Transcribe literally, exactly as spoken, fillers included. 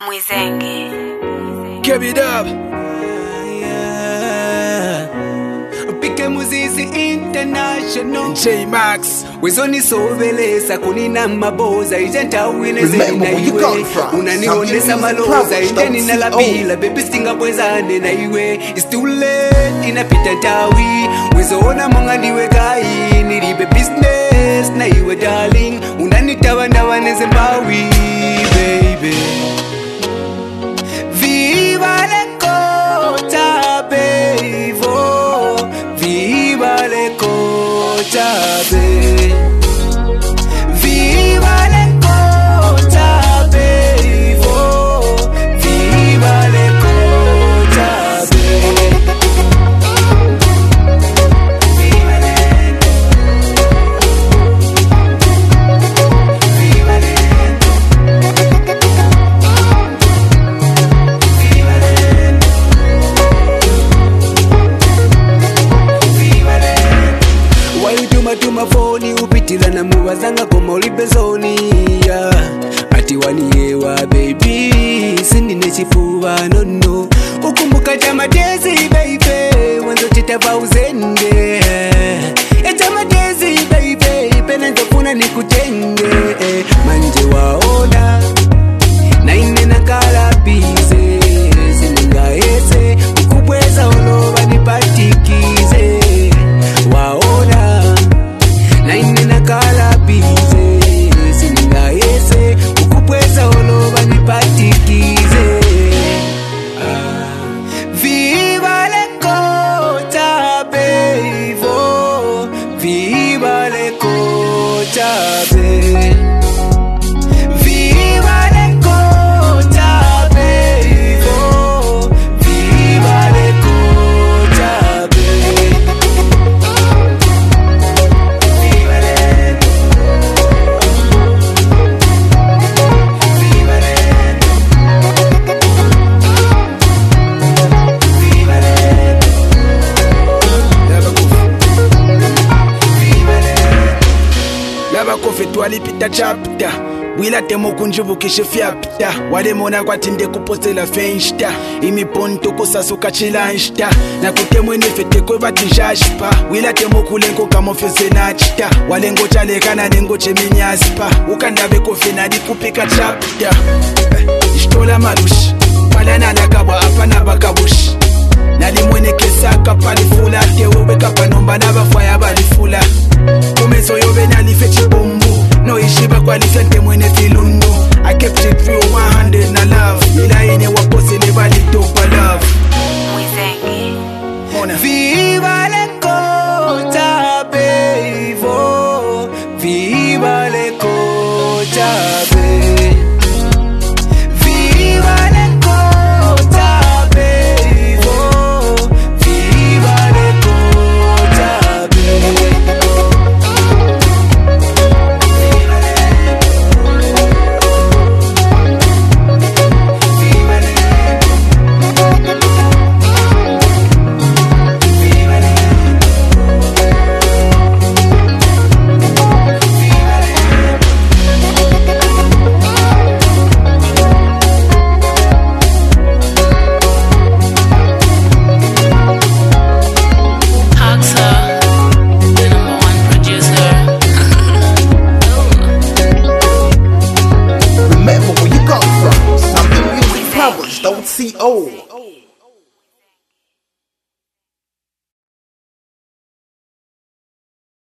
Mwizenge. Give it up. Pike Muzizi International J Max. Wezoni sobeleza kunina maboza ijenta uwineze Remember where you iwe come from. Unanionesa maloza ijeni nalabila baby stinga bwezane na iwe. It's too late inapita tawi wezoona monga niwe gai nilibe business na iwe darling unanitawa ndawa neze mbawi baby. Viva le kota bevo, viva le kota be, viva le kota bevo, viva le kota be. Viva le, viva le. Tuma phone upitila na muwazanga koma ulibezoni yeah. Ati waniyewa baby sindine chifuwa no no ukumbuka chamatezi baby wanzo chitava uzende echamatezi baby pena nzofuna nikutenge manje waona na ine nakala bize siningaeze ukubweza olova nipatikize waona na ine nakala bize siningaeze ukubweza olova nipatikize uh, viva le kota bevo viva le kota be. Kofi twalipita chapter wila temo kunjubukishe fyapta wale mona kwa tinde kupostela fenshta imiponto kusasuka chilanshta na kutemwe nefete kwe batijashpa wila temo kulenko kamofyose nachta wale ngo chalekana nengo cheminyaspa ukandabe kofi nadi kupika chapter ishtola marushi wala nalakabwa afana bakabushi nalimwene kesaka palifula tewewe kapanomba nabafwaya balifula kumeso yobe nalifechi bombu no ishiba kwa lifente mwene filundu I kept it real one hundred na love ila ine wakose nebali topa love Mwizenge. Mona Viva le kota bevo, viva le kota be. Viva le kota bevo, viva le kota be. Remember where you come from. Something music powers, don't see old.